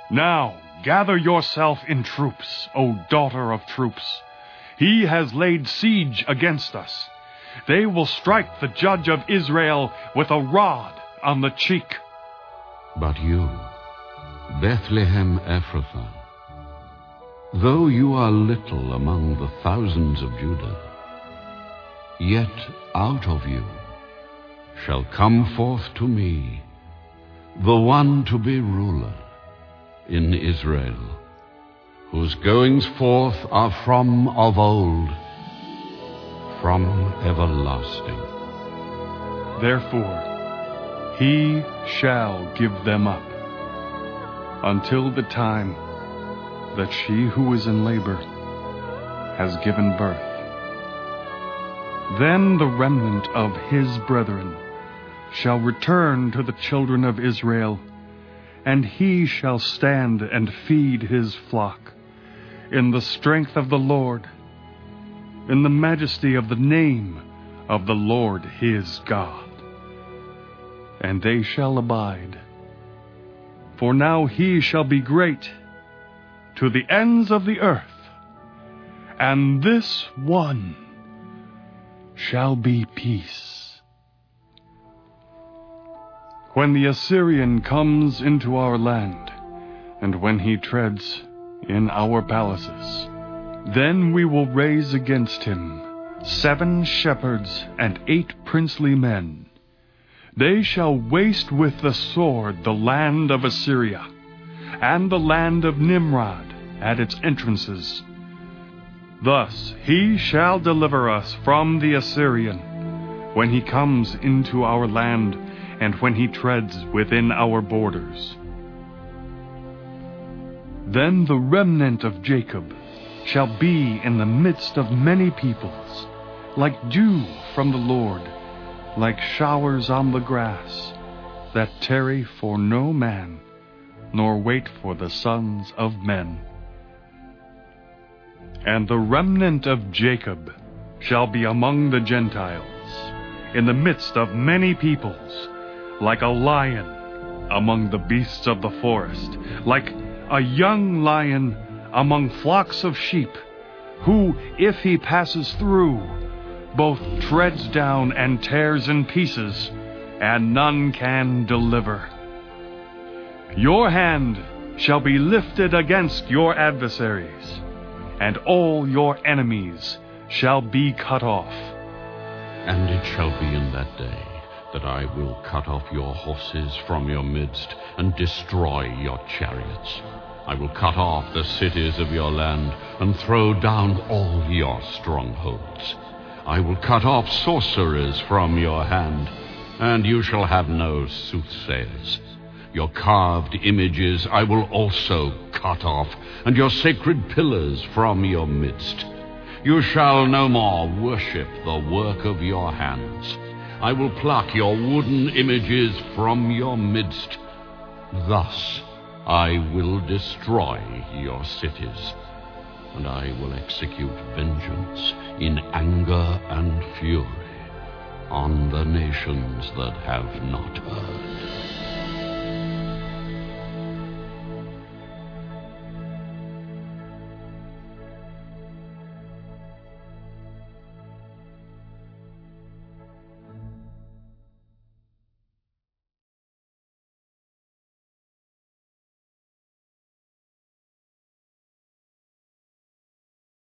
Now gather yourself in troops, O daughter of troops. He has laid siege against us. They will strike the judge of Israel with a rod on the cheek. But you, Bethlehem Ephrathah, though you are little among the thousands of Judah, yet out of you shall come forth to me the one to be ruler in Israel, whose goings forth are from of old, from everlasting. Therefore he shall give them up until the time that she who is in labor has given birth. Then the remnant of his brethren shall return to the children of Israel, and he shall stand and feed his flock in the strength of the Lord, in the majesty of the name of the Lord his God. And they shall abide. For now he shall be great to the ends of the earth, and this one shall be peace. When the Assyrian comes into our land, and when he treads in our palaces, then we will raise against him 7 shepherds and 8 princely men. They shall waste with the sword the land of Assyria, and the land of Nimrod at its entrances. Thus he shall deliver us from the Assyrian, when he comes into our land, and when he treads within our borders. Then the remnant of Jacob shall be in the midst of many peoples, like dew from the Lord, like showers on the grass, that tarry for no man, nor wait for the sons of men. And the remnant of Jacob shall be among the Gentiles, in the midst of many peoples, like a lion among the beasts of the forest, like a young lion among flocks of sheep, who, if he passes through, both treads down and tears in pieces, and none can deliver. Your hand shall be lifted against your adversaries, and all your enemies shall be cut off. And it shall be in that day that I will cut off your horses from your midst, and destroy your chariots. I will cut off the cities of your land, and throw down all your strongholds. I will cut off sorcerers from your hand, and you shall have no soothsayers. Your carved images I will also cut off, and your sacred pillars from your midst. You shall no more worship the work of your hands. I will pluck your wooden images from your midst. Thus I will destroy your cities, and I will execute vengeance in anger and fury on the nations that have not heard.